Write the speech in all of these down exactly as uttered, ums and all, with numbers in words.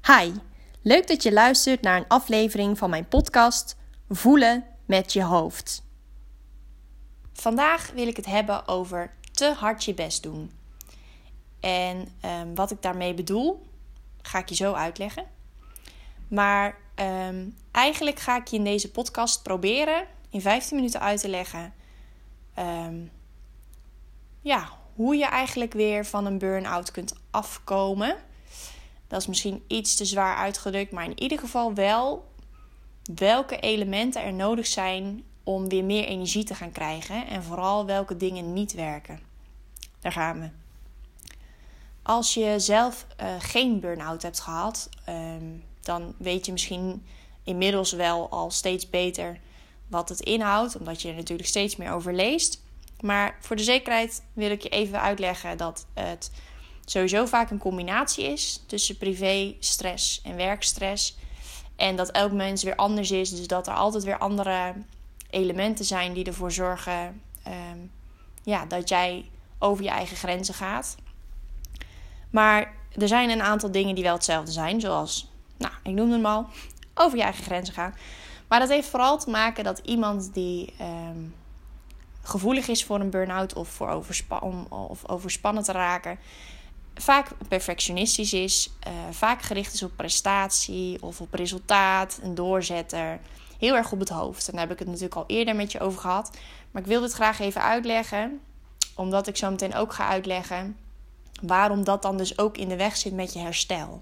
Hi, leuk dat je luistert naar een aflevering van mijn podcast Voelen met je hoofd. Vandaag wil ik het hebben over te hard je best doen. En um, wat ik daarmee bedoel, ga ik je zo uitleggen. Maar um, eigenlijk ga ik je in deze podcast proberen in vijftien minuten uit te leggen Um, ja, hoe je eigenlijk weer van een burn-out kunt afkomen. Dat is misschien iets te zwaar uitgedrukt, maar in ieder geval wel welke elementen er nodig zijn om weer meer energie te gaan krijgen. En vooral welke dingen niet werken. Daar gaan we. Als je zelf uh, geen burn-out hebt gehad, um, dan weet je misschien inmiddels wel al steeds beter wat het inhoudt. Omdat je er natuurlijk steeds meer over leest. Maar voor de zekerheid wil ik je even uitleggen dat het sowieso vaak een combinatie is tussen privé stress en werkstress. En dat elk mens weer anders is. Dus dat er altijd weer andere elementen zijn die ervoor zorgen um, ja, dat jij over je eigen grenzen gaat. Maar er zijn een aantal dingen die wel hetzelfde zijn. Zoals, nou, ik noemde hem al, over je eigen grenzen gaan. Maar dat heeft vooral te maken dat iemand die um, gevoelig is voor een burn-out of, voor overspa- om, of overspannen te raken, vaak perfectionistisch is, uh, vaak gericht is op prestatie of op resultaat, een doorzetter, heel erg op het hoofd. En daar heb ik het natuurlijk al eerder met je over gehad. Maar ik wil dit graag even uitleggen, omdat ik zo meteen ook ga uitleggen waarom dat dan dus ook in de weg zit met je herstel.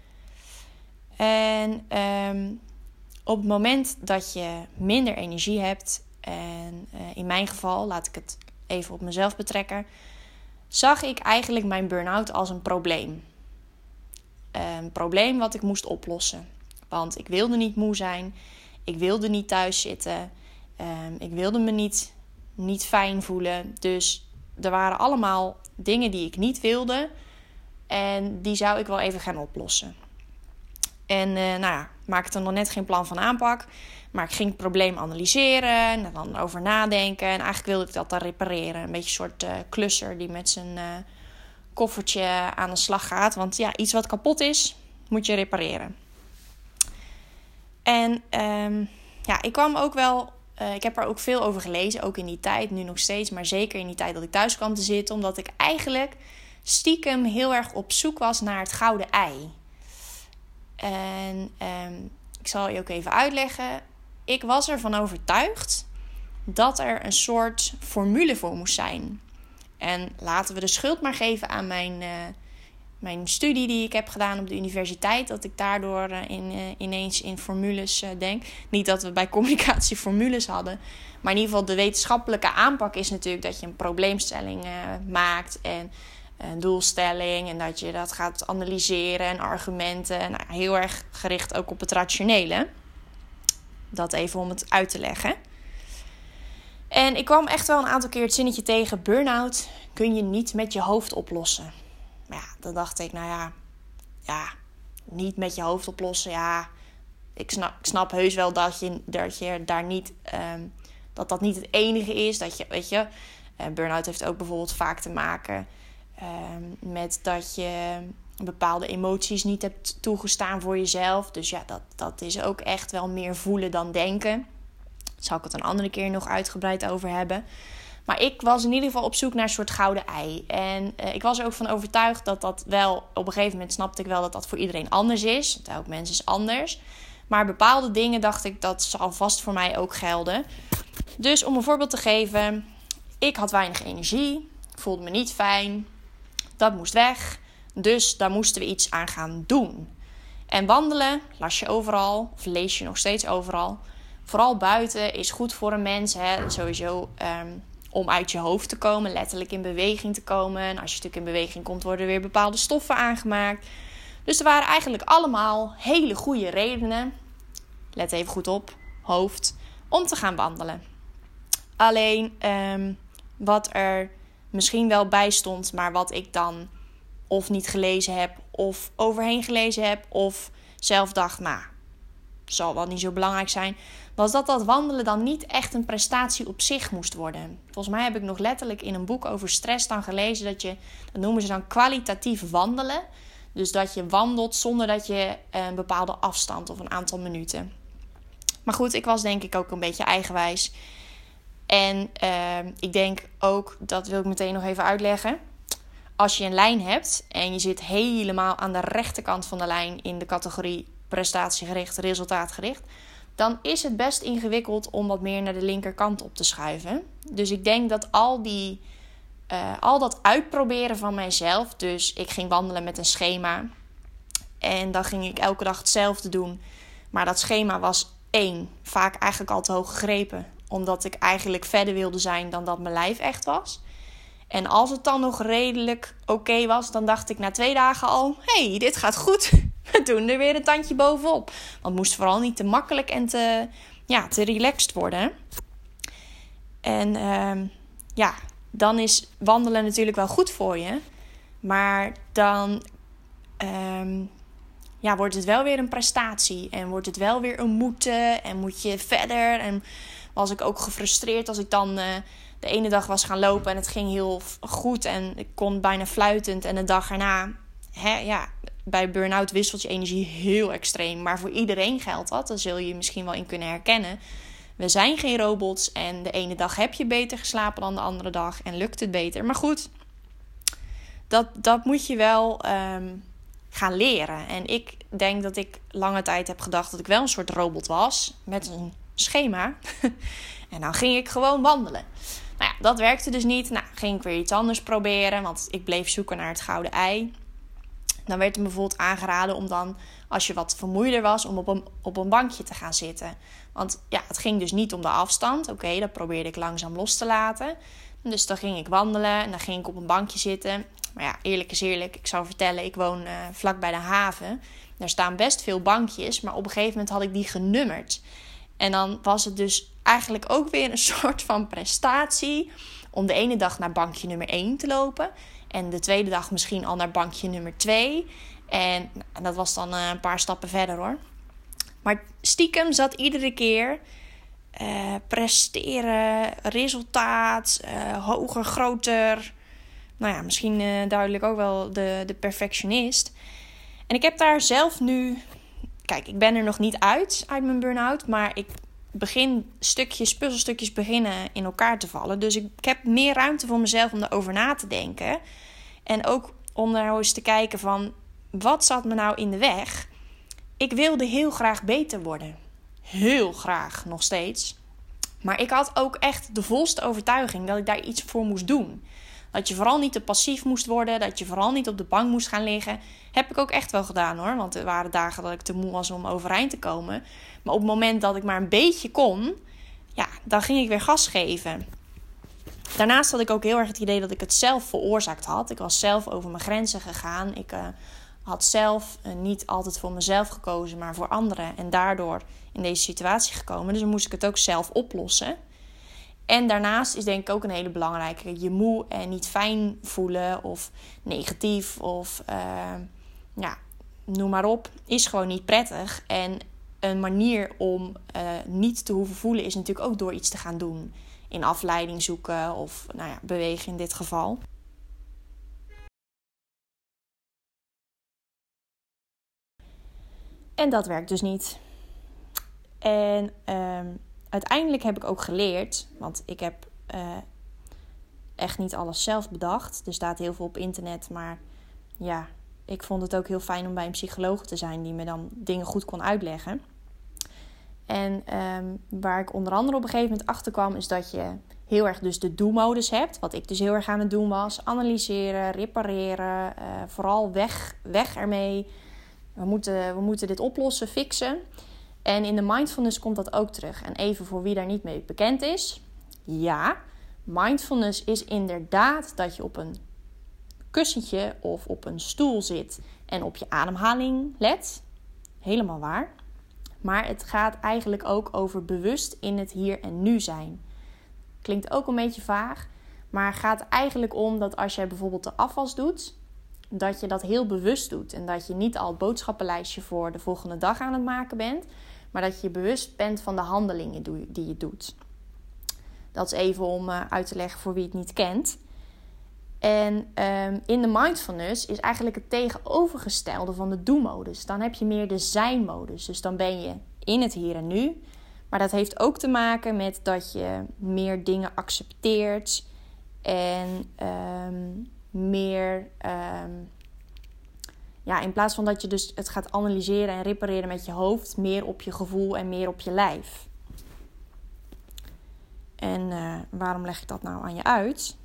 En um, op het moment dat je minder energie hebt, en uh, in mijn geval, laat ik het even op mezelf betrekken, zag ik eigenlijk mijn burn-out als een probleem. Een probleem wat ik moest oplossen. Want ik wilde niet moe zijn. Ik wilde niet thuis zitten. Um, ik wilde me niet, niet fijn voelen. Dus er waren allemaal dingen die ik niet wilde. En die zou ik wel even gaan oplossen. En uh, nou ja, maakte er nog net geen plan van aanpak. Maar ik ging het probleem analyseren en dan over nadenken. En eigenlijk wilde ik dat dan repareren. Een beetje een soort uh, klusser die met zijn uh, koffertje aan de slag gaat. Want ja, iets wat kapot is, moet je repareren. En um, ja, ik kwam ook wel... Uh, ik heb er ook veel over gelezen, ook in die tijd, nu nog steeds. Maar zeker in die tijd dat ik thuis kwam te zitten. Omdat ik eigenlijk stiekem heel erg op zoek was naar het gouden ei. En um, ik zal je ook even uitleggen. Ik was ervan overtuigd dat er een soort formule voor moest zijn. En laten we de schuld maar geven aan mijn, uh, mijn studie die ik heb gedaan op de universiteit. Dat ik daardoor uh, in, uh, ineens in formules uh, denk. Niet dat we bij communicatie formules hadden. Maar in ieder geval de wetenschappelijke aanpak is natuurlijk dat je een probleemstelling uh, maakt. En een doelstelling. En dat je dat gaat analyseren en argumenten. Nou, heel erg gericht ook op het rationele. Dat even om het uit te leggen. En ik kwam echt wel een aantal keer het zinnetje tegen. Burn-out kun je niet met je hoofd oplossen. Maar ja, dan dacht ik, nou ja, ja, niet met je hoofd oplossen. Ja, ik snap, ik snap heus wel dat je, dat je daar niet, um, dat dat niet het enige is. Dat je, weet je, uh, burn-out heeft ook bijvoorbeeld vaak te maken um, met dat je bepaalde emoties niet hebt toegestaan voor jezelf. Dus ja, dat, dat is ook echt wel meer voelen dan denken. Daar zal ik het een andere keer nog uitgebreid over hebben. Maar ik was in ieder geval op zoek naar een soort gouden ei. En uh, ik was er ook van overtuigd dat dat wel... Op een gegeven moment snapte ik wel dat dat voor iedereen anders is. Want elk mens is anders. Maar bepaalde dingen dacht ik, dat zal vast voor mij ook gelden. Dus om een voorbeeld te geven. Ik had weinig energie. Voelde me niet fijn. Dat moest weg. Dus daar moesten we iets aan gaan doen. En wandelen, las je overal, of lees je nog steeds overal. Vooral buiten is goed voor een mens. Hè? Sowieso um, om uit je hoofd te komen, letterlijk in beweging te komen. En als je natuurlijk in beweging komt, worden er weer bepaalde stoffen aangemaakt. Dus er waren eigenlijk allemaal hele goede redenen. Let even goed op, hoofd, om te gaan wandelen. Alleen um, wat er misschien wel bij stond, maar wat ik dan of niet gelezen heb, of overheen gelezen heb, of zelf dacht, maar zal wel niet zo belangrijk zijn, was dat dat wandelen dan niet echt een prestatie op zich moest worden. Volgens mij heb ik nog letterlijk in een boek over stress dan gelezen dat je, dat noemen ze dan kwalitatief wandelen. Dus dat je wandelt zonder dat je een bepaalde afstand of een aantal minuten. Maar goed, ik was denk ik ook een beetje eigenwijs. En uh, ik denk ook, dat wil ik meteen nog even uitleggen. Als je een lijn hebt en je zit helemaal aan de rechterkant van de lijn in de categorie prestatiegericht, resultaatgericht, dan is het best ingewikkeld om wat meer naar de linkerkant op te schuiven. Dus ik denk dat al die, uh, al dat uitproberen van mijzelf, dus ik ging wandelen met een schema en dan ging ik elke dag hetzelfde doen. Maar dat schema was één, vaak eigenlijk al te hoog gegrepen, omdat ik eigenlijk verder wilde zijn dan dat mijn lijf echt was. En als het dan nog redelijk oké okay was, dan dacht ik na twee dagen al, hé, hey, dit gaat goed. We doen er weer een tandje bovenop. Want het moest vooral niet te makkelijk en te, ja, te relaxed worden. En uh, ja, dan is wandelen natuurlijk wel goed voor je. Maar dan uh, ja, wordt het wel weer een prestatie. En wordt het wel weer een moeten. En moet je verder. En was ik ook gefrustreerd als ik dan uh, de ene dag was gaan lopen en het ging heel goed. En ik kon bijna fluitend. En de dag erna, hè, ja, bij burn-out wisselt je energie heel extreem. Maar voor iedereen geldt dat. Daar zul je je misschien wel in kunnen herkennen. We zijn geen robots. En de ene dag heb je beter geslapen dan de andere dag. En lukt het beter. Maar goed, dat, dat moet je wel um, gaan leren. En ik denk dat ik lange tijd heb gedacht dat ik wel een soort robot was. Met een schema. En dan ging ik gewoon wandelen. Nou ja, dat werkte dus niet. Nou, ging ik weer iets anders proberen. Want ik bleef zoeken naar het gouden ei. Dan werd me bijvoorbeeld aangeraden om dan, als je wat vermoeider was, om op een, op een bankje te gaan zitten. Want ja, het ging dus niet om de afstand. Oké, okay, dat probeerde ik langzaam los te laten. Dus dan ging ik wandelen en dan ging ik op een bankje zitten. Maar ja, eerlijk is eerlijk. Ik zou vertellen, ik woon uh, vlak bij de haven. Daar staan best veel bankjes. Maar op een gegeven moment had ik die genummerd. En dan was het dus eigenlijk ook weer een soort van prestatie om de ene dag naar bankje nummer één te lopen. En de tweede dag misschien al naar bankje nummer twee. En, en dat was dan uh, een paar stappen verder hoor. Maar stiekem zat iedere keer uh, presteren, resultaat, uh, hoger, groter. Nou ja, misschien uh, duidelijk ook wel de, de perfectionist. En ik heb daar zelf nu... Kijk, ik ben er nog niet uit, uit mijn burn-out. Maar ik begin stukjes, puzzelstukjes beginnen in elkaar te vallen. Dus ik, ik heb meer ruimte voor mezelf om daarover na te denken. En ook om nou eens te kijken van, wat zat me nou in de weg? Ik wilde heel graag beter worden. Heel graag, nog steeds. Maar ik had ook echt de volste overtuiging dat ik daar iets voor moest doen. Dat je vooral niet te passief moest worden. Dat je vooral niet op de bank moest gaan liggen. Heb ik ook echt wel gedaan hoor. Want er waren dagen dat ik te moe was om overeind te komen. Maar op het moment dat ik maar een beetje kon, ja, dan ging ik weer gas geven. Daarnaast had ik ook heel erg het idee dat ik het zelf veroorzaakt had. Ik was zelf over mijn grenzen gegaan. Ik uh, had zelf uh, niet altijd voor mezelf gekozen, maar voor anderen. En daardoor in deze situatie gekomen. Dus dan moest ik het ook zelf oplossen. En daarnaast is denk ik ook een hele belangrijke. Je moe en niet fijn voelen of negatief of uh, ja, noem maar op. Is gewoon niet prettig. En een manier om uh, niet te hoeven voelen is natuurlijk ook door iets te gaan doen. In afleiding zoeken of nou ja, bewegen in dit geval. En dat werkt dus niet. En um, uiteindelijk heb ik ook geleerd, want ik heb uh, echt niet alles zelf bedacht. Er staat heel veel op internet, maar ja, ik vond het ook heel fijn om bij een psycholoog te zijn die me dan dingen goed kon uitleggen. En um, waar ik onder andere op een gegeven moment achter kwam, is dat je heel erg dus de do-modus hebt. Wat ik dus heel erg aan het doen was. Analyseren, repareren, uh, vooral weg, weg ermee. We moeten, we moeten dit oplossen, fixen. En in de mindfulness komt dat ook terug. En even voor wie daar niet mee bekend is. Ja, mindfulness is inderdaad dat je op een kussentje of op een stoel zit en op je ademhaling let. Helemaal waar. Maar het gaat eigenlijk ook over bewust in het hier en nu zijn. Klinkt ook een beetje vaag, maar het gaat eigenlijk om dat als jij bijvoorbeeld de afwas doet, dat je dat heel bewust doet. En dat je niet al het boodschappenlijstje voor de volgende dag aan het maken bent, maar dat je bewust bent van de handelingen die je doet. Dat is even om uit te leggen voor wie het niet kent. En um, in de mindfulness is eigenlijk het tegenovergestelde van de do-modus. Dan heb je meer de zijn-modus. Dus dan ben je in het hier en nu. Maar dat heeft ook te maken met dat je meer dingen accepteert. En um, meer... Um, ja, in plaats van dat je dus het gaat analyseren en repareren met je hoofd, meer op je gevoel en meer op je lijf. En uh, waarom leg ik dat nou aan je uit?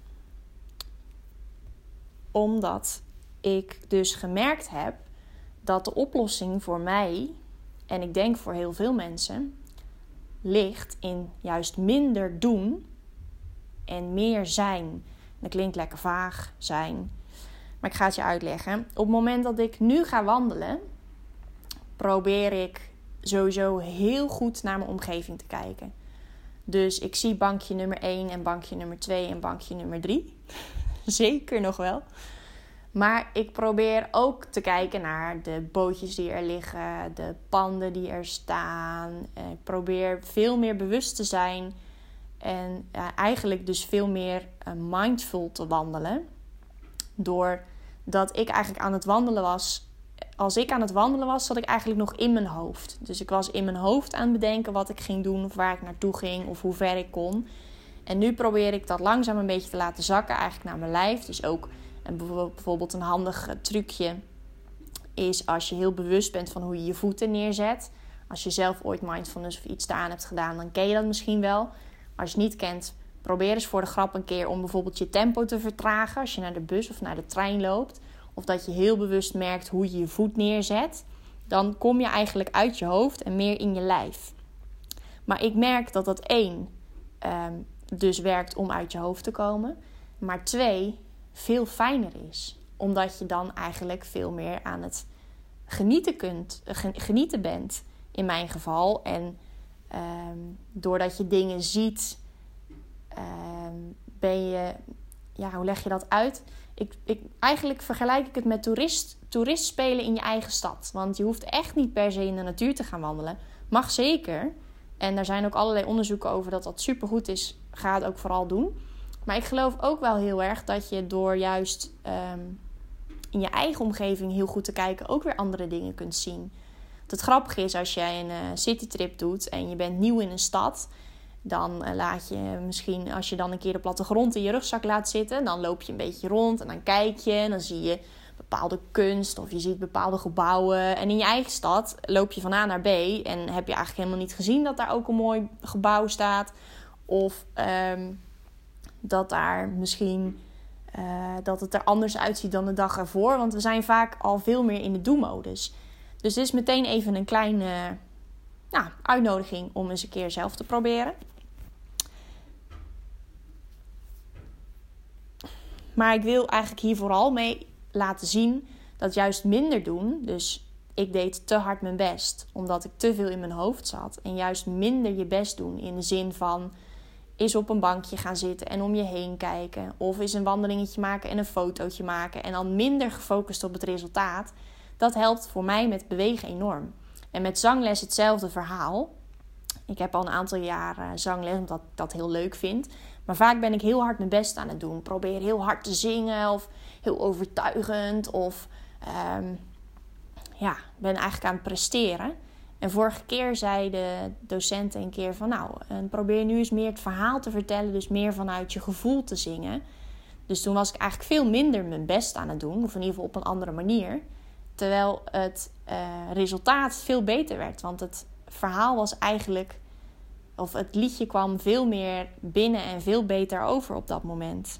Omdat ik dus gemerkt heb dat de oplossing voor mij, en ik denk voor heel veel mensen, ligt in juist minder doen en meer zijn. Dat klinkt lekker vaag, zijn. Maar ik ga het je uitleggen. Op het moment dat ik nu ga wandelen, probeer ik sowieso heel goed naar mijn omgeving te kijken. Dus ik zie bankje nummer één en bankje nummer twee en bankje nummer drie. Zeker nog wel. Maar ik probeer ook te kijken naar de bootjes die er liggen, de panden die er staan. Ik probeer veel meer bewust te zijn en uh, eigenlijk dus veel meer uh, mindful te wandelen. Doordat ik eigenlijk aan het wandelen was. Als ik aan het wandelen was, zat ik eigenlijk nog in mijn hoofd. Dus ik was in mijn hoofd aan het bedenken wat ik ging doen, of waar ik naartoe ging, of hoe ver ik kon. En nu probeer ik dat langzaam een beetje te laten zakken, eigenlijk naar mijn lijf. Dus ook en bijvoorbeeld een handig trucje is als je heel bewust bent van hoe je je voeten neerzet. Als je zelf ooit mindfulness of iets daaraan hebt gedaan, dan ken je dat misschien wel. Als je het niet kent, probeer eens voor de grap een keer om bijvoorbeeld je tempo te vertragen als je naar de bus of naar de trein loopt. Of dat je heel bewust merkt hoe je je voet neerzet. Dan kom je eigenlijk uit je hoofd en meer in je lijf. Maar ik merk dat dat één, um, dus werkt om uit je hoofd te komen. Maar twee, veel fijner is. Omdat je dan eigenlijk veel meer aan het genieten, kunt, genieten bent. In mijn geval. En um, doordat je dingen ziet, um, ben je... Ja, hoe leg je dat uit? Ik, ik, eigenlijk vergelijk ik het met toerist, toerist spelen in je eigen stad. Want je hoeft echt niet per se in de natuur te gaan wandelen. Mag zeker. En daar zijn ook allerlei onderzoeken over dat dat supergoed is. Ga het ook vooral doen. Maar ik geloof ook wel heel erg dat je door juist um, in je eigen omgeving heel goed te kijken ook weer andere dingen kunt zien. Het grappige is als jij een uh, citytrip doet en je bent nieuw in een stad, dan uh, laat je misschien, als je dan een keer de plattegrond in je rugzak laat zitten, dan loop je een beetje rond en dan kijk je en dan zie je bepaalde kunst of je ziet bepaalde gebouwen. En in je eigen stad loop je van A naar B en heb je eigenlijk helemaal niet gezien dat daar ook een mooi gebouw staat. Of um, dat daar misschien uh, dat het er anders uitziet dan de dag ervoor. Want we zijn vaak al veel meer in de do-modus. Dus dit is meteen even een kleine nou, uitnodiging om eens een keer zelf te proberen. Maar ik wil eigenlijk hier vooral mee laten zien dat juist minder doen. Dus ik deed te hard mijn best, omdat ik te veel in mijn hoofd zat. En juist minder je best doen in de zin van is op een bankje gaan zitten en om je heen kijken. Of is een wandelingetje maken en een fotootje maken. En dan minder gefocust op het resultaat. Dat helpt voor mij met bewegen enorm. En met zangles hetzelfde verhaal. Ik heb al een aantal jaar zangles, omdat ik dat heel leuk vind. Maar vaak ben ik heel hard mijn best aan het doen. Probeer heel hard te zingen of heel overtuigend. Of um, ja, ben eigenlijk aan het presteren. En vorige keer zei de docent een keer van nou, probeer nu eens meer het verhaal te vertellen. Dus meer vanuit je gevoel te zingen. Dus toen was ik eigenlijk veel minder mijn best aan het doen. Of in ieder geval op een andere manier. Terwijl het uh, resultaat veel beter werd. Want het verhaal was eigenlijk, of het liedje kwam veel meer binnen en veel beter over op dat moment.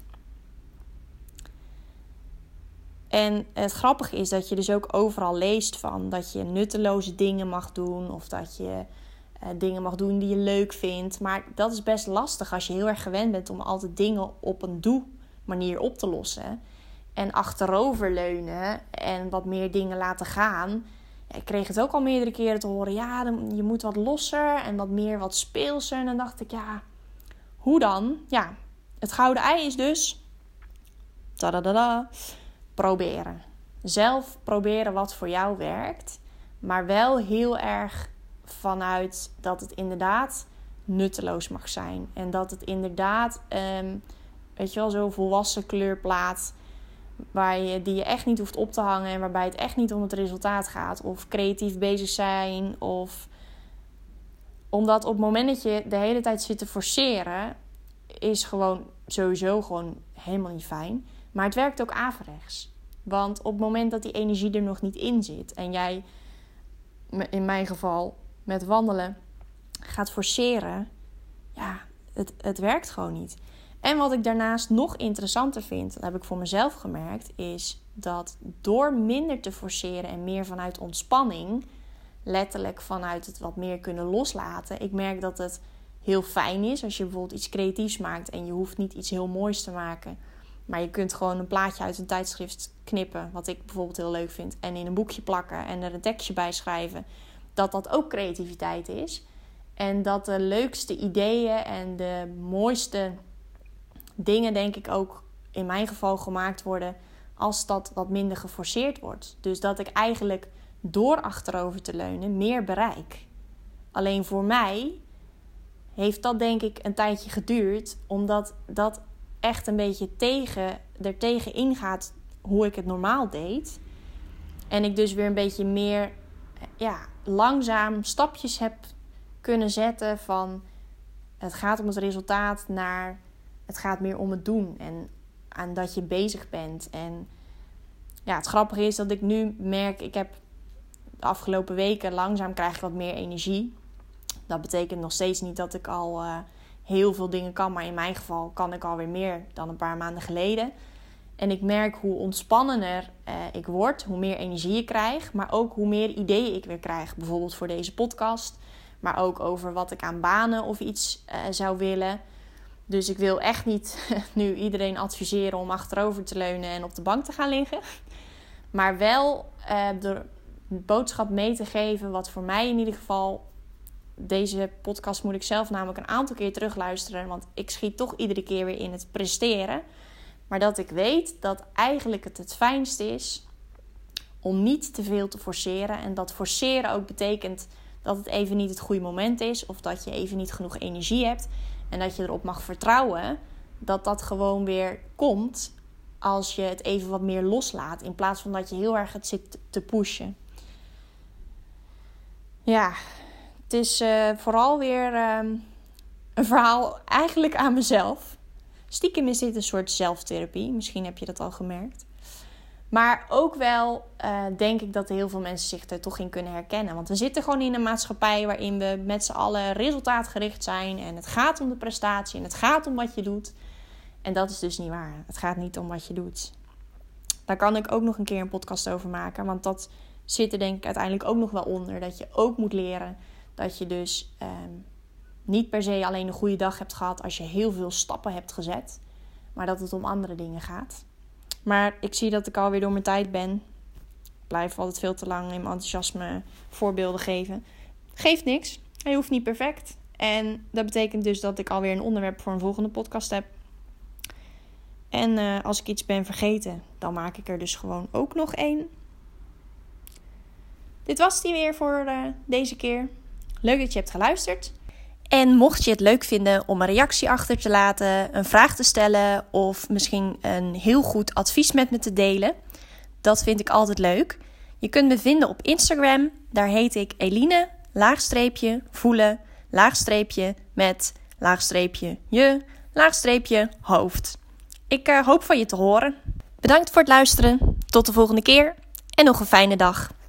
En het grappige is dat je dus ook overal leest van dat je nutteloze dingen mag doen. Of dat je uh, dingen mag doen die je leuk vindt. Maar dat is best lastig als je heel erg gewend bent om altijd dingen op een doe-manier op te lossen. En achteroverleunen en wat meer dingen laten gaan. Ja, ik kreeg het ook al meerdere keren te horen. Ja, dan, je moet wat losser en wat meer wat speelser. En dan dacht ik, ja, hoe dan? Ja, het gouden ei is dus tadadada, proberen. Zelf proberen wat voor jou werkt. Maar wel heel erg vanuit dat het inderdaad nutteloos mag zijn. En dat het inderdaad um, weet je wel, zo'n volwassen kleurplaat waar je, die je echt niet hoeft op te hangen en waarbij het echt niet om het resultaat gaat. Of creatief bezig zijn. Of omdat op het moment dat je de hele tijd zit te forceren, is gewoon sowieso gewoon helemaal niet fijn. Maar het werkt ook averechts. Want op het moment dat die energie er nog niet in zit en jij, in mijn geval met wandelen, gaat forceren, ja, het, het werkt gewoon niet. En wat ik daarnaast nog interessanter vind, dat heb ik voor mezelf gemerkt, is dat door minder te forceren en meer vanuit ontspanning, letterlijk vanuit het wat meer kunnen loslaten, ik merk dat het heel fijn is als je bijvoorbeeld iets creatiefs maakt en je hoeft niet iets heel moois te maken, maar je kunt gewoon een plaatje uit een tijdschrift knippen, wat ik bijvoorbeeld heel leuk vind, en in een boekje plakken en er een tekstje bij schrijven, dat dat ook creativiteit is. En dat de leukste ideeën en de mooiste dingen, denk ik, ook in mijn geval gemaakt worden als dat wat minder geforceerd wordt. Dus dat ik eigenlijk door achterover te leunen meer bereik. Alleen voor mij heeft dat, denk ik, een tijdje geduurd, omdat dat echt een beetje tegen, er tegen ingaat hoe ik het normaal deed. En ik dus weer een beetje meer ja, langzaam stapjes heb kunnen zetten van het gaat om het resultaat naar het gaat meer om het doen en aan dat je bezig bent. En ja, het grappige is dat ik nu merk, ik heb de afgelopen weken langzaam krijg ik wat meer energie. Dat betekent nog steeds niet dat ik al uh, heel veel dingen kan, maar in mijn geval kan ik alweer meer dan een paar maanden geleden. En ik merk hoe ontspannender uh, ik word, hoe meer energie ik krijg, maar ook hoe meer ideeën ik weer krijg. Bijvoorbeeld voor deze podcast, maar ook over wat ik aan banen of iets uh, zou willen. Dus ik wil echt niet nu iedereen adviseren om achterover te leunen en op de bank te gaan liggen. Maar wel uh, de boodschap mee te geven, wat voor mij in ieder geval, deze podcast moet ik zelf namelijk een aantal keer terugluisteren, want ik schiet toch iedere keer weer in het presteren. Maar dat ik weet dat eigenlijk het het fijnste is om niet te veel te forceren. En dat forceren ook betekent dat het even niet het goede moment is, of dat je even niet genoeg energie hebt. En dat je erop mag vertrouwen dat dat gewoon weer komt als je het even wat meer loslaat, in plaats van dat je heel erg het zit te pushen. Ja, het is uh, vooral weer uh, een verhaal eigenlijk aan mezelf. Stiekem is dit een soort zelftherapie. Misschien heb je dat al gemerkt. Maar ook wel uh, denk ik dat heel veel mensen zich er toch in kunnen herkennen. Want we zitten gewoon in een maatschappij waarin we met z'n allen resultaatgericht zijn. En het gaat om de prestatie en het gaat om wat je doet. En dat is dus niet waar. Het gaat niet om wat je doet. Daar kan ik ook nog een keer een podcast over maken. Want dat zit er denk ik uiteindelijk ook nog wel onder. Dat je ook moet leren dat je dus um, niet per se alleen een goede dag hebt gehad als je heel veel stappen hebt gezet. Maar dat het om andere dingen gaat. Maar ik zie dat ik alweer door mijn tijd ben. Ik blijf altijd veel te lang in mijn enthousiasme voorbeelden geven. Geeft niks. Hij hoeft niet perfect. En dat betekent dus dat ik alweer een onderwerp voor een volgende podcast heb. En uh, als ik iets ben vergeten, dan maak ik er dus gewoon ook nog één. Dit was die weer voor uh, deze keer. Leuk dat je hebt geluisterd. En mocht je het leuk vinden om een reactie achter te laten, een vraag te stellen of misschien een heel goed advies met me te delen, dat vind ik altijd leuk. Je kunt me vinden op Instagram. Daar heet ik Eline, laagstreepje, voelen, laagstreepje, met, laagstreepje, je, laagstreepje, hoofd. Ik uh, hoop van je te horen. Bedankt voor het luisteren. Tot de volgende keer en nog een fijne dag.